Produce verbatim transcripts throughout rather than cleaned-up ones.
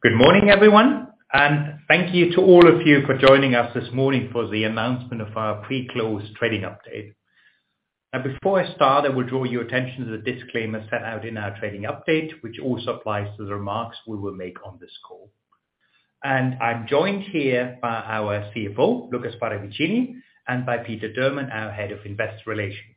Good morning, everyone, and thank you to all of you for joining us this morning for the announcement of our pre-close trading update. Now, before I start, I will draw your attention to the disclaimer set out in our trading update, which also applies to the remarks we will make on this call. And I'm joined here by our C F O, Lucas Paravicini, and by Peter Durman, our Head of Investor Relations.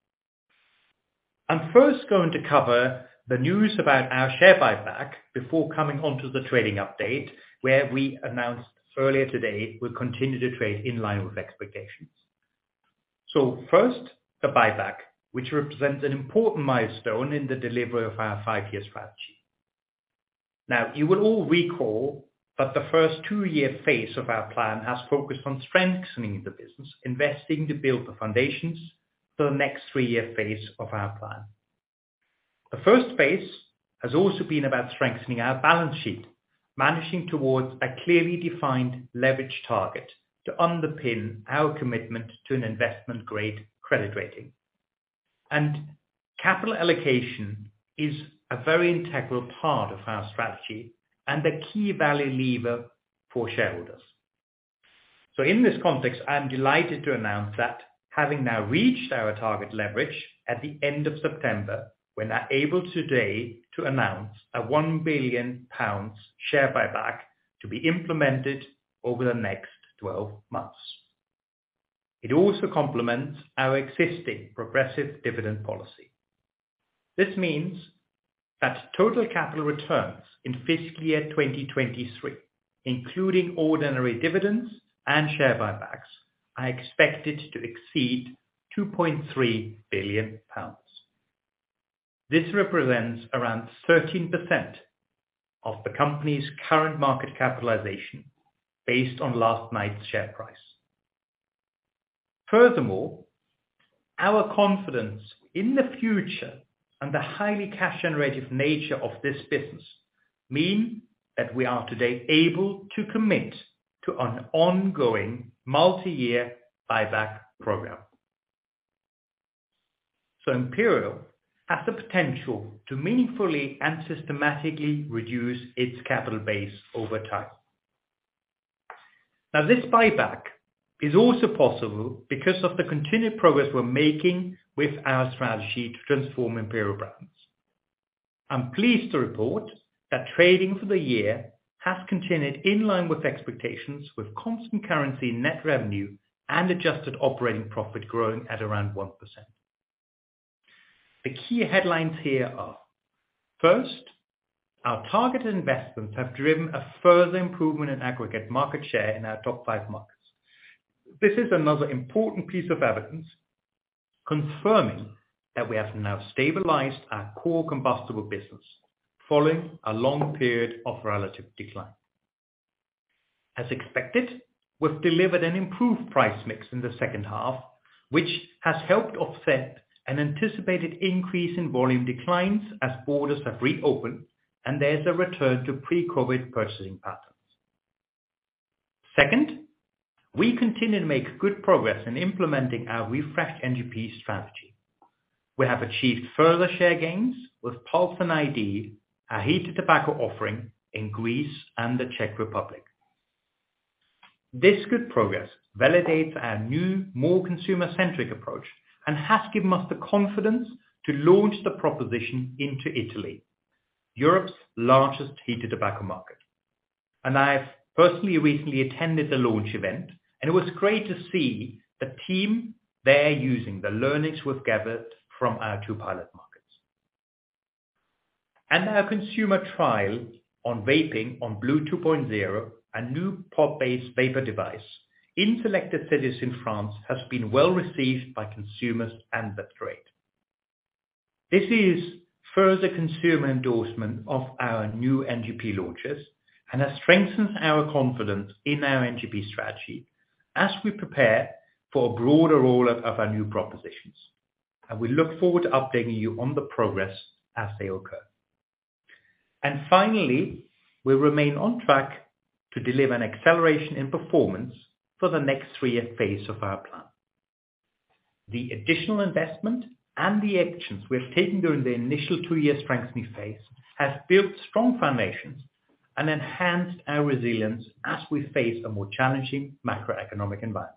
I'm first going to cover the news about our share buyback before coming on to the trading update, where we announced earlier today we'll continue to trade in line with expectations. So first, the buyback, which represents an important milestone in the delivery of our five-year strategy. Now, you will all recall that the first two-year phase of our plan has focused on strengthening the business, investing to build the foundations for the next three-year phase of our plan. The first phase has also been about strengthening our balance sheet, managing towards a clearly defined leverage target to underpin our commitment to an investment-grade credit rating. And capital allocation is a very integral part of our strategy and a key value lever for shareholders. So in this context, I'm delighted to announce that having now reached our target leverage at the end of September, we're now able today to announce a one billion pounds share buyback to be implemented over the next twelve months. It also complements our existing progressive dividend policy. This means that total capital returns in fiscal year twenty twenty-three, including ordinary dividends and share buybacks, are expected to exceed two point three billion pounds. This represents around thirteen percent of the company's current market capitalization based on last night's share price. Furthermore, our confidence in the future and the highly cash-generative nature of this business mean that we are today able to commit to an ongoing multi-year buyback program. So Imperial has the potential to meaningfully and systematically reduce its capital base over time. Now, this buyback is also possible because of the continued progress we're making with our strategy to transform Imperial Brands. I'm pleased to report that trading for the year has continued in line with expectations, with constant currency net revenue and adjusted operating profit growing at around one percent. The key headlines here are, first, our targeted investments have driven a further improvement in aggregate market share in our top five markets. This is another important piece of evidence confirming that we have now stabilized our core combustible business following a long period of relative decline. As expected, we've delivered an improved price mix in the second half, which has helped offset an anticipated increase in volume declines as borders have reopened and there's a return to pre-COVID purchasing patterns. Second, we continue to make good progress in implementing our refreshed N G P strategy. We have achieved further share gains with Pulze and I D, our heated tobacco offering in Greece and the Czech Republic. This good progress validates our new, more consumer-centric approach and has given us the confidence to launch the proposition into Italy, Europe's largest heated tobacco market. And I've personally recently attended the launch event, and it was great to see the team there using the learnings we've gathered from our two pilot markets. And our consumer trial on vaping on blu two point oh, a new pod-based vapor device, in selected cities in France has been well received by consumers and the trade. This is further consumer endorsement of our new N G P launches and has strengthened our confidence in our N G P strategy as we prepare for a broader rollout of our new propositions. And we look forward to updating you on the progress as they occur. And finally, we remain on track to deliver an acceleration in performance for the next three-year phase of our plan. The additional investment and the actions we have taken during the initial two-year strengthening phase have built strong foundations and enhanced our resilience as we face a more challenging macroeconomic environment.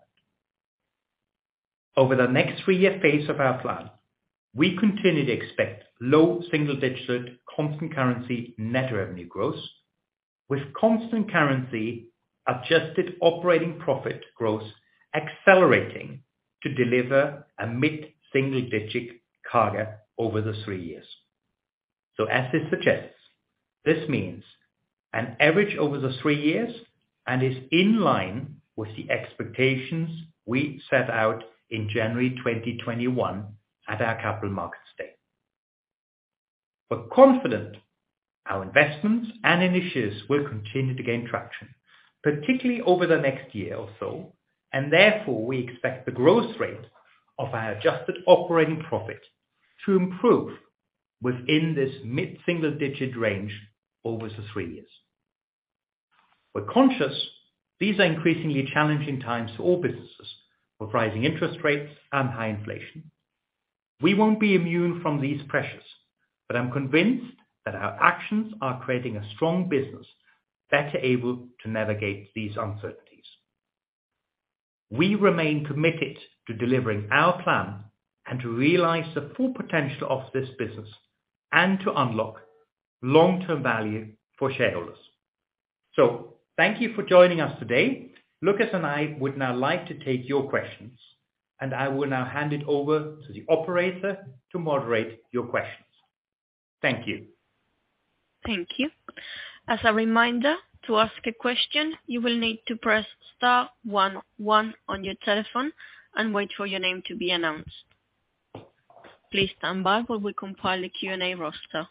Over the next three-year phase of our plan, we continue to expect low single-digit constant currency net revenue growth, with constant currency adjusted operating profit growth accelerating to deliver a mid-single-digit C A G R over the three years. So as this suggests, this means an average over the three years and is in line with the expectations we set out in January twenty twenty-one at our Capital Markets Day. We're confident our investments and initiatives will continue to gain traction, particularly over the next year or so, and therefore we expect the growth rate of our adjusted operating profit to improve within this mid-single digit range over the three years. We're conscious these are increasingly challenging times for all businesses with rising interest rates and high inflation. We won't be immune from these pressures, but I'm convinced that our actions are creating a strong business better able to navigate these uncertainties. We remain committed to delivering our plan and to realize the full potential of this business and to unlock long-term value for shareholders. So thank you for joining us today. Lucas and I would now like to take your questions, and I will now hand it over to the operator to moderate your questions. Thank you. Thank you. As a reminder, to ask a question, you will need to press star one one on your telephone and wait for your name to be announced. Please stand by while we compile the Q and A roster.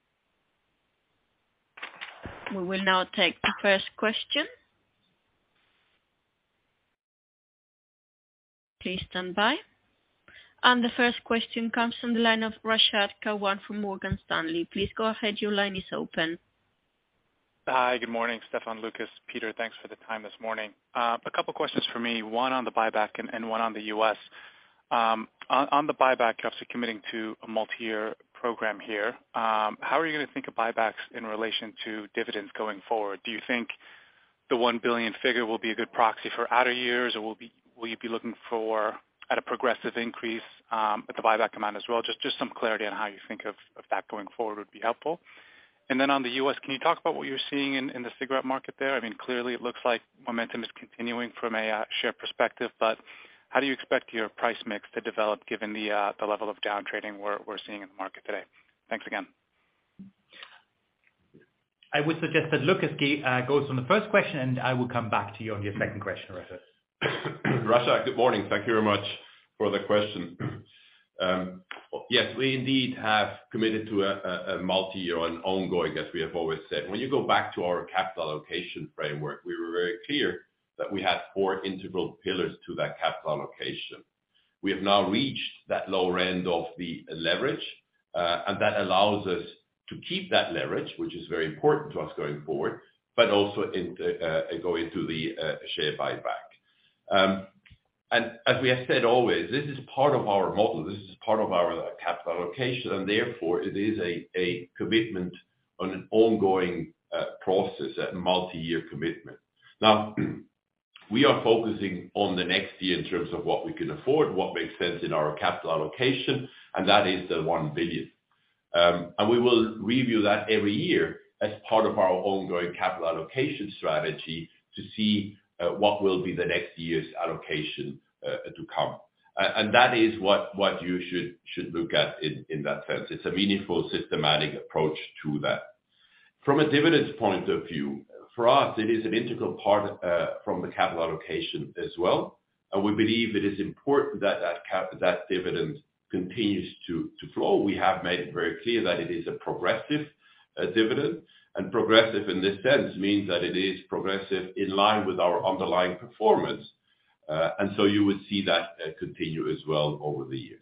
We will now take the first question. Please stand by. And the first question comes from the line of Rashad Kawan from Morgan Stanley. Please go ahead. Your line is open. Hi, good morning, Stefan, Lucas, Peter. Thanks for the time this morning. Uh, a couple questions for me, one on the buyback and, and one on the U S. Um, on, on the buyback, you're obviously committing to a multi-year program here. Um, how are you going to think of buybacks in relation to dividends going forward? Do you think the one billion figure will be a good proxy for outer years, or will, be, will you be looking for at a progressive increase um, at the buyback amount as well? Just, just some clarity on how you think of, of that going forward would be helpful. And then on the U S, can you talk about what you're seeing in, in the cigarette market there? I mean, clearly it looks like momentum is continuing from a uh, share perspective, but how do you expect your price mix to develop given the uh, the level of down trading we're, we're seeing in the market today? Thanks again. I would suggest that Lucas uh, goes on the first question, and I will come back to you on your second question, Rashad. Rashad, good morning. Thank you very much for the question. Um, yes, we indeed have committed to a, a, a multi-year and ongoing, as we have always said. When you go back to our capital allocation framework, we were very clear that we had four integral pillars to that capital allocation. We have now reached that lower end of the leverage, uh, and that allows us to keep that leverage, which is very important to us going forward, but also into, uh, go into the uh, share buyback. Um, And as we have said always, this is part of our model. This is part of our capital allocation, and therefore it is a, a commitment on an ongoing uh, process, a multi-year commitment. Now, we are focusing on the next year in terms of what we can afford, what makes sense in our capital allocation, and that is the one billion. Um, and we will review that every year as part of our ongoing capital allocation strategy to see Uh, what will be the next year's allocation uh, to come. Uh, and that is what, what you should, should look at in, in that sense. It's a meaningful, systematic approach to that. From a dividends point of view, for us, it is an integral part uh, from the capital allocation as well. And we believe it is important that that, cap, that dividend continues to, to flow. We have made it very clear that it is a progressive uh, dividend. And progressive in this sense means that it is progressive in line with our underlying performance. Uh, and so you would see that uh, continue as well over the years.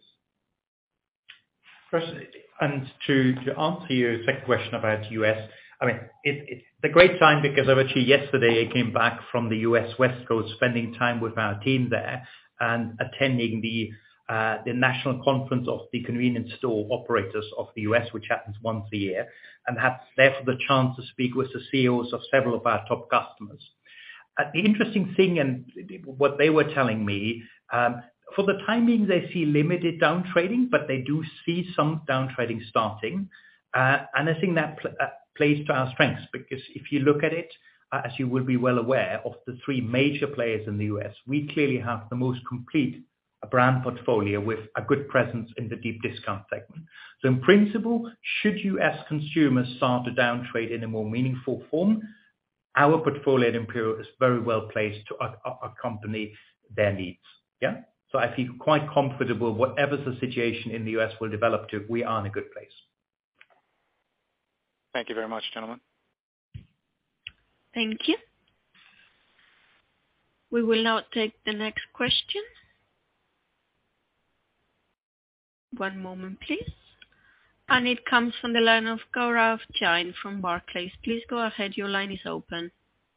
And to, to answer your second question about U S, I mean, it, it's a great time because I've actually yesterday I came back from the U S West Coast, spending time with our team there and attending the uh, the National Conference of the Convenience Store Operators of the U S, which happens once a year, and had therefore the chance to speak with the C E Os of several of our top customers. Uh, the interesting thing, and what they were telling me, um, for the time being, they see limited down trading, but they do see some down trading starting. Uh, and I think that pl- uh, plays to our strengths, because if you look at it, uh, as you will be well aware, of the three major players in the U S, we clearly have the most complete uh, brand portfolio with a good presence in the deep discount segment. So in principle, should you as consumers start to down trade in a more meaningful form, our portfolio at Imperial is very well placed to uh, uh, accompany their needs. Yeah. So I feel quite comfortable, whatever the situation in the U S will develop to, we are in a good place. Thank you very much, gentlemen. Thank you. We will now take the next question. One moment, please. And it comes from the line of Gaurav Jain from Barclays. Please go ahead. Your line is open.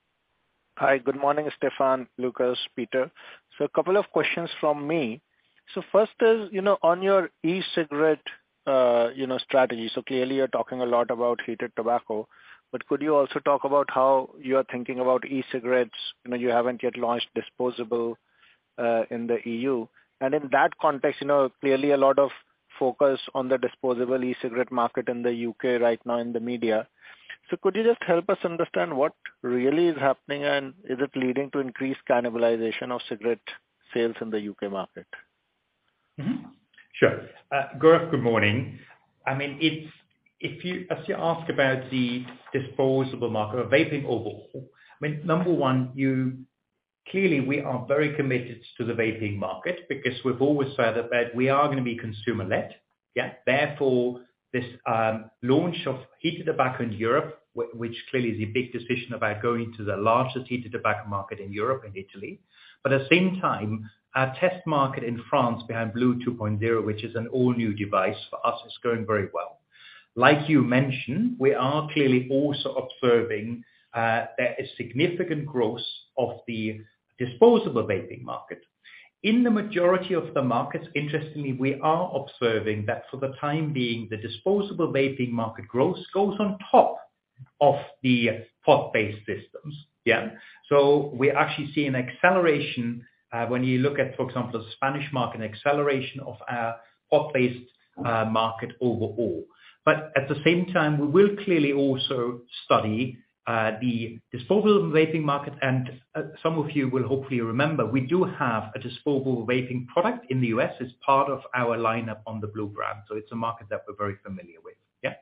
Hi, good morning, Stefan, Lucas, Peter. So a couple of questions from me. So first is, you know, on your e-cigarette, uh, you know, strategy. So clearly you're talking a lot about heated tobacco, but could you also talk about how you are thinking about e-cigarettes? You know, you haven't yet launched disposable uh, in the E U. And in that context, you know, clearly a lot of focus on the disposable e-cigarette market in the U K right now in the media. So could you just help us understand what really is happening, and is it leading to increased cannibalization of cigarette sales in the U K market? Mm-hmm. Sure. Uh, Gaurav, good morning. I mean, it's, if you, as you ask about the disposable market or vaping overall, I mean, number one, you clearly we are very committed to the vaping market, because we've always said that we are going to be consumer-led. Yeah. Therefore, this um, launch of heated tobacco in Europe, wh- which clearly is a big decision about going to the largest heated tobacco market in Europe and Italy. But at the same time, our test market in France behind Blu two point oh, which is an all-new device for us, is going very well. Like you mentioned, we are clearly also observing uh, there is significant growth of the disposable vaping market. In the majority of the markets, interestingly, we are observing that for the time being, the disposable vaping market growth goes on top of the pod-based systems. Yeah. So we actually see an acceleration uh, when you look at, for example, the Spanish market, an acceleration of our pod-based uh, market overall. But at the same time, we will clearly also study Uh, the disposable vaping market, and uh, some of you will hopefully remember, we do have a disposable vaping product in the U S as part of our lineup on the Blu brand. So it's a market that we're very familiar with. Yeah.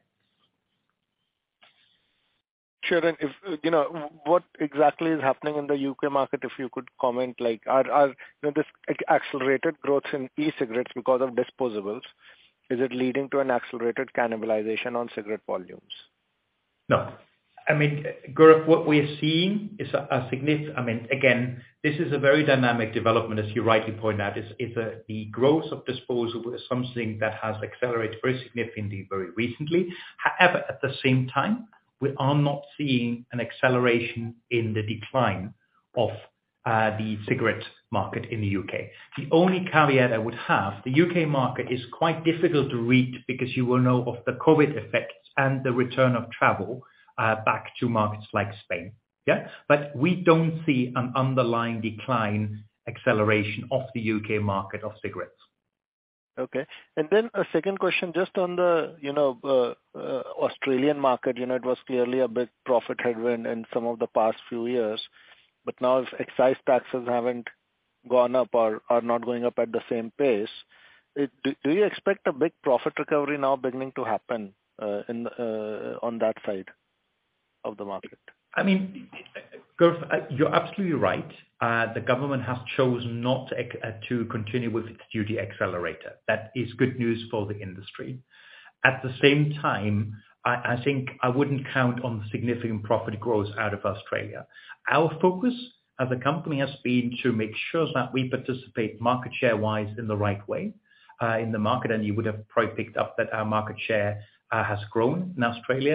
Sure. And if, you know, what exactly is happening in the U K market, if you could comment, like, are, are you know, this accelerated growth in e-cigarettes because of disposables, is it leading to an accelerated cannibalization on cigarette volumes? No. I mean, Gaurav, what we're seeing is a, a significant, I mean, again, this is a very dynamic development, as you rightly point out. Is is a, the growth of disposable is something that has accelerated very significantly very recently. However, at the same time, we are not seeing an acceleration in the decline of uh, the cigarette market in the U K. The only caveat I would have, the U K market is quite difficult to read, because you will know of the COVID effects and the return of travel Uh, back to markets like Spain. Yeah, but we don't see an underlying decline acceleration of the U K market of cigarettes. Okay. And then a second question, just on the, you know, uh, uh, Australian market, you know, it was clearly a big profit headwind in some of the past few years, but now if excise taxes haven't gone up or are not going up at the same pace, it, do, do you expect a big profit recovery now beginning to happen uh, in uh, on that side of the market? I mean, Gaurav, you're absolutely right. Uh, the government has chosen not to, uh, to continue with its duty accelerator. That is good news for the industry. At the same time, I, I think I wouldn't count on significant profit growth out of Australia. Our focus as a company has been to make sure that we participate market share-wise in the right way uh, in the market, and you would have probably picked up that our market share uh, has grown in Australia.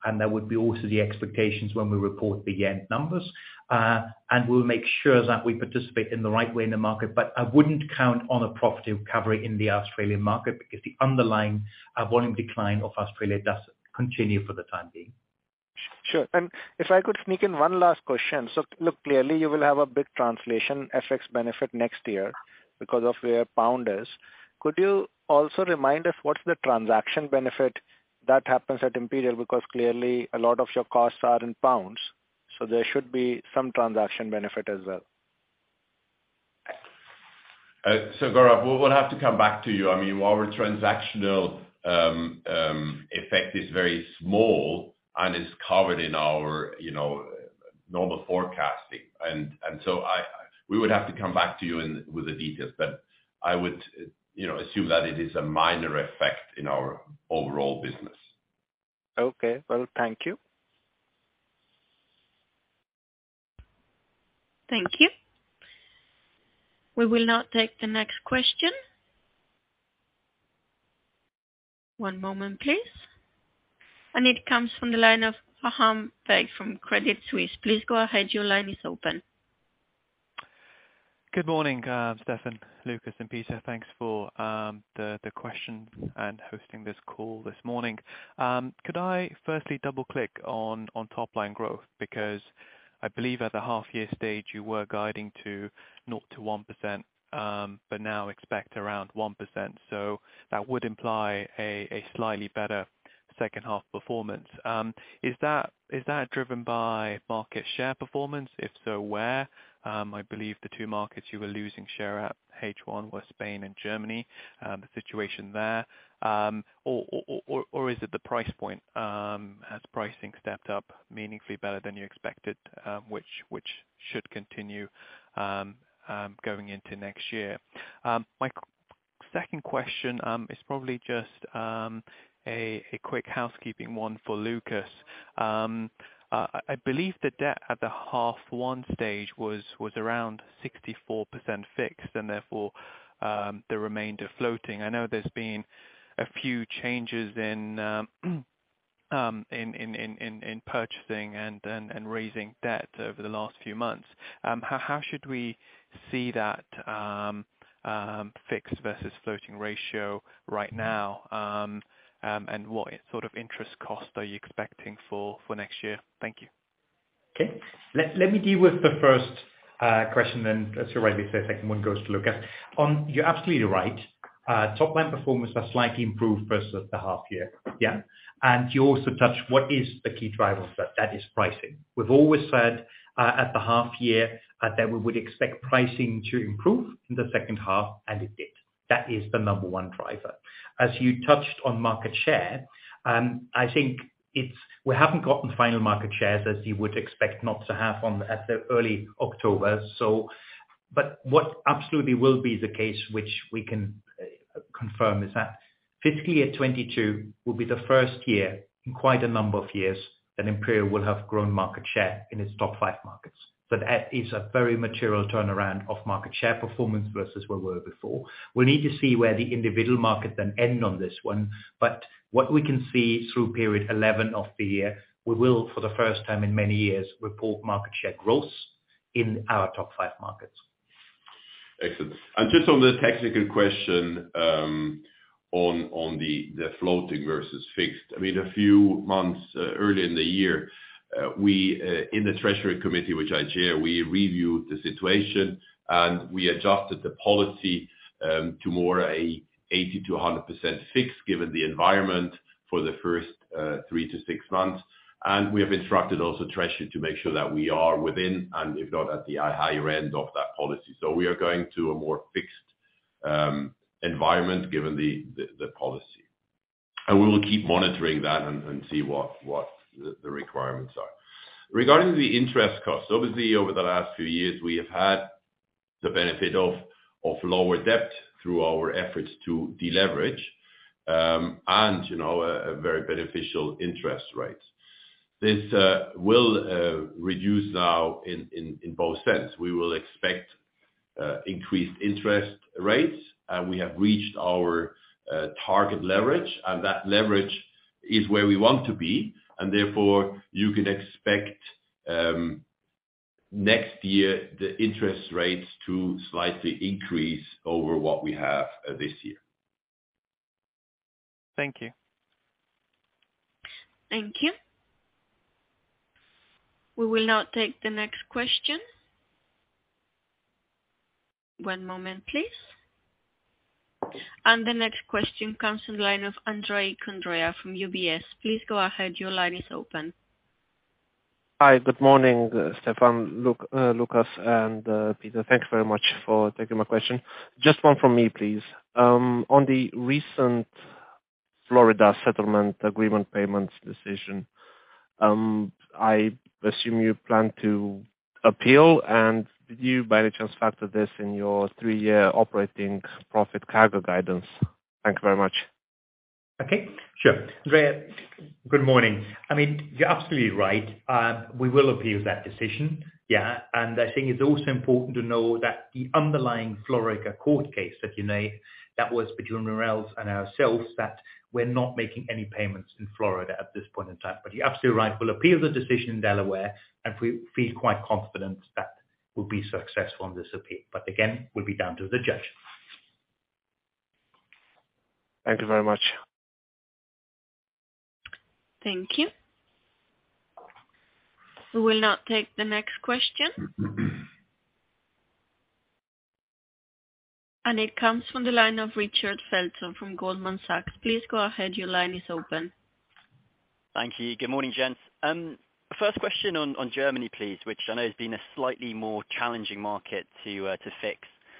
and that would be also the expectations when we report the year-end numbers. Uh, and we'll make sure that we participate in the right way in the market, but I wouldn't count on a profit recovery in the Australian market because the underlying uh, volume decline of Australia does continue for the time being. Sure. And if I could sneak in one last question. So look, clearly you will have a big translation F X benefit next year because of where pound is. Could you also remind us what's the transaction benefit that happens at Imperial? Because clearly a lot of your costs are in pounds, so there should be some transaction benefit as well. Uh, so Gaurav, we'll, we'll have to come back to you. I mean, our transactional um, um, effect is very small and is covered in our, you know, normal forecasting. And and so I, we would have to come back to you in, with the details, but I would, you know, assume that it is a minor effect in our overall business. Okay, well, thank you. Thank you. We will now take the next question. One moment, please. And it comes from the line of Faham Baig from Credit Suisse. Please go ahead. Your line is open. Good morning, uh, Stefan, Lucas, and Peter. Thanks for um, the, the question and hosting this call this morning. Um, could I firstly double-click on, on top-line growth? Because I believe at the half-year stage you were guiding to zero to one percent, um, but now expect around one percent. So that would imply a, a slightly better second half performance. Um, is that is that driven by market share performance? If so, where? Um, I believe the two markets you were losing share at H one were Spain and Germany. Um, the situation there, um, or, or, or, or is it the price point? Um, has pricing stepped up meaningfully better than you expected, um, which which should continue um, um, going into next year? Um, my second question um, is probably just um, a, a quick housekeeping one for Lucas. Um, Uh, I believe the debt at the half one stage was, was around sixty-four percent fixed and therefore um, the remainder floating. I know there's been a few changes in um, um, in, in, in, in, in purchasing and, and, and raising debt over the last few months. Um, how, how should we see that um, um, fixed versus floating ratio right now? Um, Um, and what sort of interest cost are you expecting for, for next year? Thank you. Okay. Let, let me deal with the first uh, question, and as you rightly say, the second one goes to Lucas. On, you're absolutely right. Uh, top line performance has slightly improved versus the half year. Yeah. And you also touched what is the key driver of that? That is pricing. We've always said uh, at the half year uh, that we would expect pricing to improve in the second half, and it did. That is the number one driver. As you touched on market share, um, I think it's we haven't gotten final market shares as you would expect not to have on at the early October. So, but what absolutely will be the case, which we can uh, confirm, is that fiscal year twenty-two will be the first year in quite a number of years that Imperial will have grown market share in its top five markets. So that is a very material turnaround of market share performance versus where we were before. We'll need to see where the individual market then end on this one. But what we can see through period eleven of the year, we will, for the first time in many years, report market share growth in our top five markets. Excellent. And just on the technical question, um, on on the, the floating versus fixed, I mean, a few months uh, early in the year, Uh, we, uh, in the Treasury Committee, which I chair, we reviewed the situation and we adjusted the policy um, to more a eighty to one hundred percent fixed given the environment for the first uh, three to six months. And we have instructed also Treasury to make sure that we are within and if not at the higher end of that policy. So we are going to a more fixed um, environment given the, the, the policy. And we will keep monitoring that and, and see what, what The, the requirements are. Regarding the interest costs, obviously over the last few years we have had the benefit of of lower debt through our efforts to deleverage um, and you know a, a very beneficial interest rates. This uh, will uh, reduce now in, in, in both sense. We will expect uh, increased interest rates and we have reached our uh, target leverage, and that leverage is where we want to be. and therefore you can expect um, next year the interest rates to slightly increase over what we have uh, this year. Thank you. Thank you. We will now take the next question. One moment, please. And the next question comes from the line of Andrei Kondrya from U B S. Please go ahead. Your line is open. Hi, good morning, uh, Stefan, Luke, uh, Lucas, and uh, Peter. Thank you very much for taking my question. Just one from me, please. Um, on the recent Florida settlement agreement payments decision, um, I assume you plan to appeal, and did you by any chance factor this in your three-year operating profit C A G R guidance? Thank you very much. Okay, sure. Andrea, good morning. I mean, you're absolutely right. Uh, we will appeal that decision. Yeah, and I think it's also important to know that the underlying Florida court case that you know, that was between Rurals and ourselves, that we're not making any payments in Florida at this point in time. But you're absolutely right. We'll appeal the decision in Delaware, and we feel quite confident that we'll be successful on this appeal. But again, will be down to the judge. Thank you very much. Thank you. We will now take the next question. And it comes from the line of Richard Felton from Goldman Sachs. Please go ahead. Your line is open. Thank you. Good morning, gents. Um, First question on, on Germany, please, which I know has been a slightly more challenging market to uh, to fix.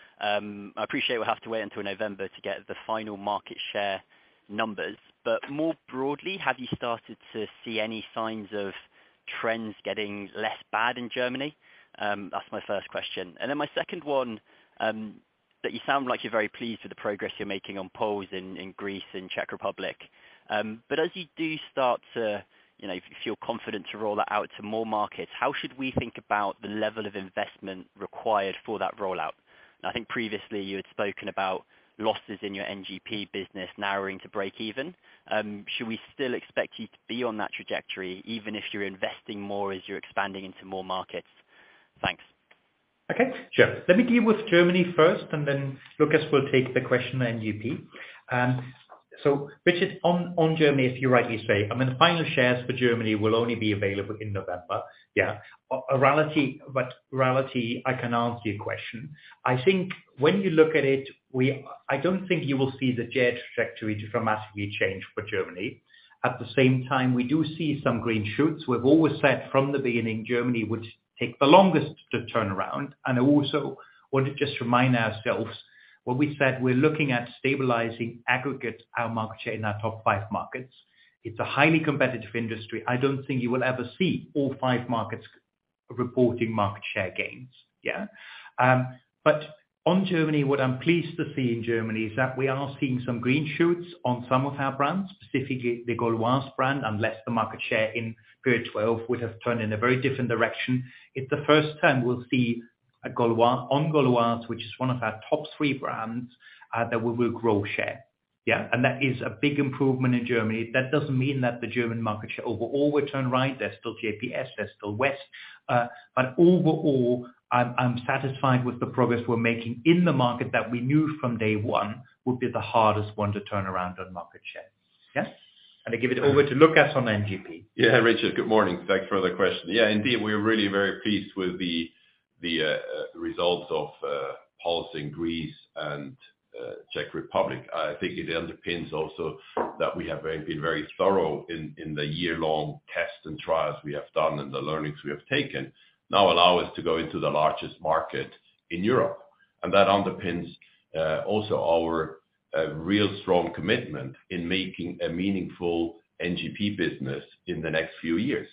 Um, I appreciate we'll have to wait until November to get the final market share numbers, but more broadly, have you started to see any signs of trends getting less bad in Germany? Um, that's my first question. And then my second one, um, that you sound like you're very pleased with the progress you're making on polls in, in Greece and Czech Republic. Um, but as you do start to you know, if you feel confident to roll that out to more markets, how should we think about the level of investment required for that rollout? And I think previously you had spoken about losses in your N G P business narrowing to break even. Um, should we still expect you to be on that trajectory, even if you're investing more as you're expanding into more markets? Thanks. Okay, sure. Let me deal with Germany first, and then Lucas will take the question on N G P. Um, So, Richard, on, on Germany, as you rightly say, I mean, the final shares for Germany will only be available in November. Yeah, a, a reality, but reality, I can answer your question. I think when you look at it, we, I don't think you will see the share trajectory to dramatically change for Germany. At the same time, we do see some green shoots. We've always said from the beginning, Germany would take the longest to turn around, and also want to just remind ourselves. Well, we said we're looking at stabilizing aggregate our market share in our top five markets. It's a highly competitive industry. I don't think you will ever see all five markets reporting market share gains. Yeah. Um, but on Germany, what I'm pleased to see in Germany is that we are seeing some green shoots on some of our brands, specifically the Gauloises brand, unless the market share in period twelve would have turned in a very different direction. It's the first time we'll see a Gauloise, on Gauloises, which is one of our top three brands, uh, that we will grow share. Yeah, and that is a big improvement in Germany. That doesn't mean that the German market share overall will turn right. There's still J P S, there's still West, uh, but overall, I'm, I'm satisfied with the progress we're making in the market that we knew from day one would be the hardest one to turn around on market share. Yeah, and I give it over to Lucas on N G P. Yeah, Richard, good morning. Thanks for the question. Yeah, indeed, we're really very pleased with the the uh, results of uh, Pulse in Greece and uh, Czech Republic. I think it underpins also that we have been very thorough in, in the year-long tests and trials we have done and the learnings we have taken now allow us to go into the largest market in Europe. And that underpins uh, also our uh, real strong commitment in making a meaningful N G P business in the next few years.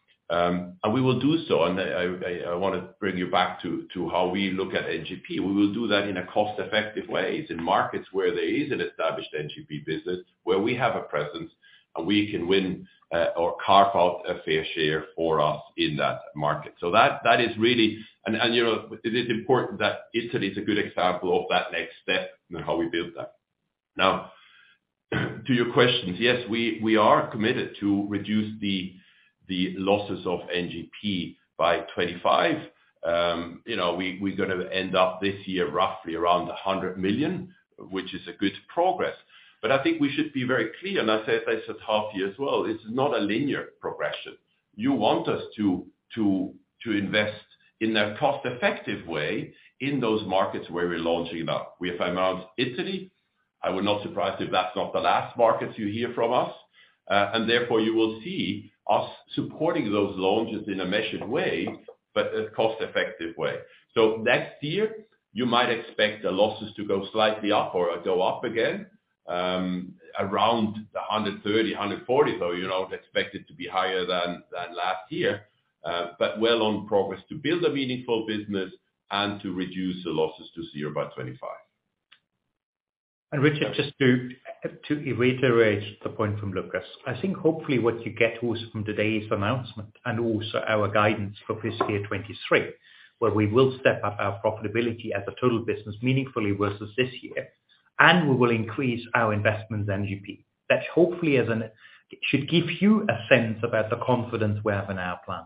Um, and we will do so, and I, I, I want to bring you back to, to how we look at N G P. We will do that in a cost-effective way in markets where there is an established N G P business, where we have a presence, and we can win uh, or carve out a fair share for us in that market. So that that is really, and, and you know, it is important that Italy is a good example of that next step and how we build that. Now, to your questions, yes, we, we are committed to reduce the the losses of N G P by twenty-five. Um, you know, we, we're going to end up this year roughly around one hundred million, which is a good progress. But I think we should be very clear, and I said this at half year as well, it's not a linear progression. You want us to, to, to invest in a cost-effective way in those markets where we're launching now. We have announced Italy. I would not be surprised if that's not the last market you hear from us. Uh, and therefore you will see us supporting those launches in a measured way, but a cost-effective way. So next year, you might expect the losses to go slightly up or go up again, um, around the one hundred thirty, one hundred forty, so you don't expect it to be higher than, than last year, uh, but well on progress to build a meaningful business and to reduce the losses to zero by twenty-five. And Richard, just to to reiterate the point from Lucas, I think hopefully what you get also from today's announcement and also our guidance for fiscal year twenty-three, where we will step up our profitability as a total business meaningfully versus this year, and we will increase our investments in N G P. That hopefully as an should give you a sense about the confidence we have in our plan.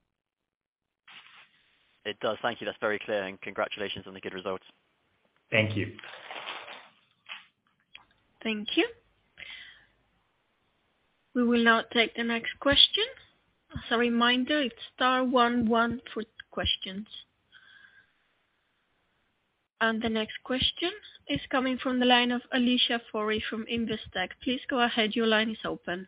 It does. Thank you. That's very clear, and congratulations on the good results. Thank you. Thank you. We will now take the next question. As a reminder, it's star one one for questions. And the next question is coming from the line of Alicia Forry from Investec. Please go ahead. Your line is open.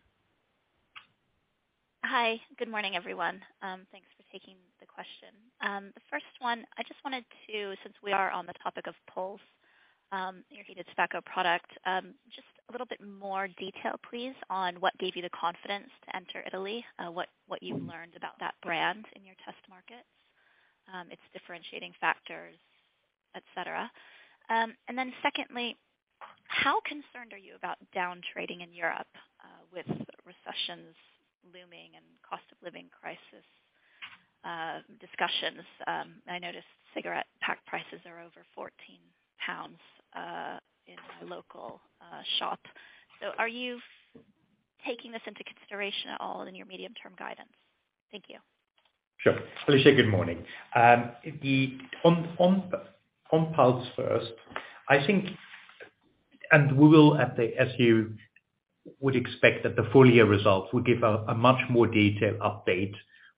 Hi. Good morning, everyone. Um, thanks for taking the question. Um, the first one, I just wanted to, since we are on the topic of Pulze, um, your heated tobacco product, um, just a little bit more detail, please, on what gave you the confidence to enter Italy, uh, what, what you've learned about that brand in your test markets, um, its differentiating factors, et cetera. Um, and then secondly, how concerned are you about down trading in Europe uh, with recessions looming and cost of living crisis uh, discussions? Um, I noticed cigarette pack prices are over fourteen pounds uh, in my local uh, shop. So are you taking this into consideration at all in your medium-term guidance? Thank you. Sure. Alicia, good morning. Um, the on on on Pulze first, I think, and we will, at the, as you would expect, that the full year results will give a, a much more detailed update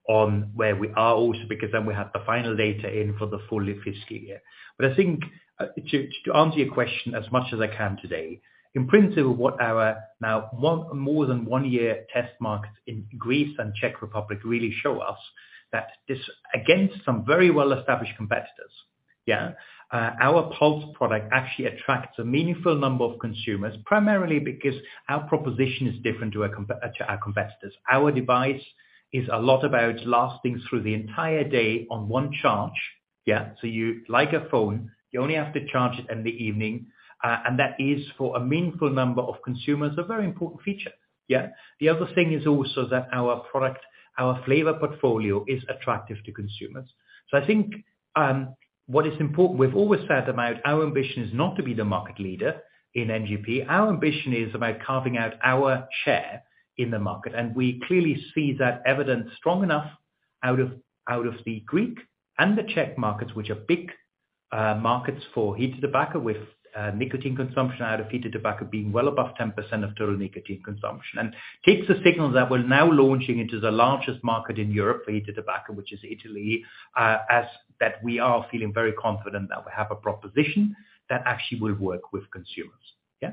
on where we are also, because then we have the final data in for the full fiscal year. But I think uh, to, to answer your question as much as I can today, in principle, what our now one, more than one year test markets in Greece and Czech Republic really show us that this, against some very well established competitors, yeah, uh, our Pulze product actually attracts a meaningful number of consumers, primarily because our proposition is different to our, comp- to our competitors. Our device is a lot about lasting through the entire day on one charge. Yeah, so you, like a phone, you only have to charge it in the evening, uh, and that is for a meaningful number of consumers a very important feature. Yeah. The other thing is also that our product, our flavor portfolio is attractive to consumers. So I think um, what is important, we've always said about our ambition is not to be the market leader in N G P. Our ambition is about carving out our share in the market, and we clearly see that evidence strong enough out of out of the Greek and the Czech markets, which are big uh, markets for heated tobacco, with uh, nicotine consumption out of heated tobacco being well above ten percent of total nicotine consumption, and takes the signal that we're now launching into the largest market in Europe for heated tobacco, which is Italy, uh, as that we are feeling very confident that we have a proposition that actually will work with consumers. Yeah.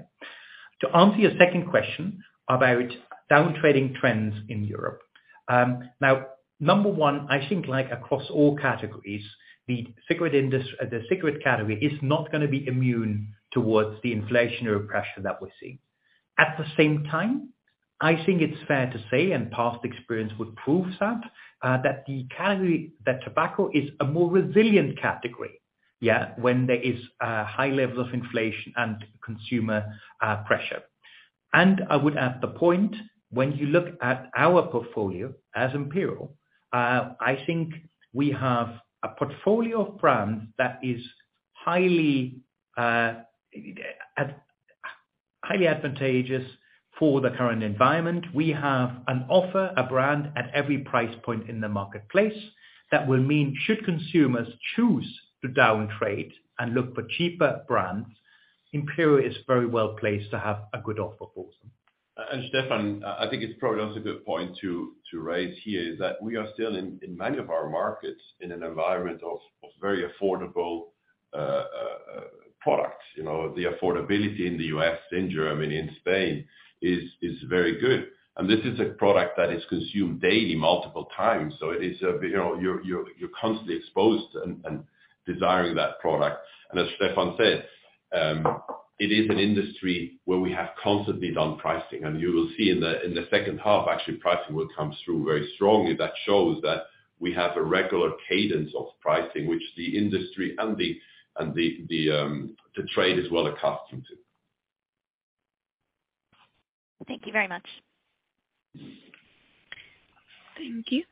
To answer your second question about down trading trends in Europe. Um, now, number one, I think like across all categories, the cigarette industry, the cigarette category is not going to be immune towards the inflationary pressure that we're seeing. At the same time, I think it's fair to say, and past experience would prove that, uh, that the category, that tobacco is a more resilient category. Yeah, when there is uh, high levels of inflation and consumer uh, pressure. And I would add the point, when you look at our portfolio as Imperial, uh, I think we have a portfolio of brands that is highly, uh, highly advantageous for the current environment. We have an offer, a brand at every price point in the marketplace. That will mean should consumers choose to down trade and look for cheaper brands, Imperial is very well placed to have a good offer for them. And Stefan, I think it's probably also a good point to, to raise here is that we are still in, in many of our markets in an environment of, of very affordable uh, uh, products. You know, the affordability in the U S, in Germany, in Spain is, is very good. And this is a product that is consumed daily multiple times. So it is, a, you know, you're, you're, you're constantly exposed and, and desiring that product. And as Stefan said, um, it is an industry where we have constantly done pricing. And you will see in the, in the second half, actually pricing will come through very strongly. That shows that we have a regular cadence of pricing, which the industry and the, and the, the, um, the trade is well accustomed to. Thank you very much. Thank you.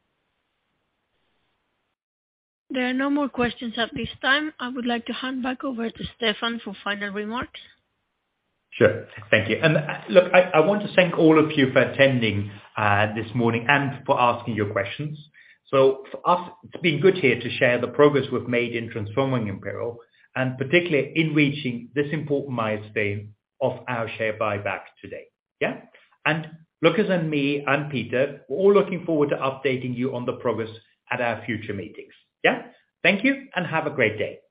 There are no more questions at this time. I would like to hand back over to Stefan for final remarks. Sure. Thank you. And uh, look, I, I want to thank all of you for attending uh, this morning and for asking your questions. So for us, it's been good here to share the progress we've made in transforming Imperial, and particularly in reaching this important milestone of our share buyback today. Yeah? And Lucas and me and Peter, we're all looking forward to updating you on the progress at our future meetings. Yeah? Thank you and have a great day.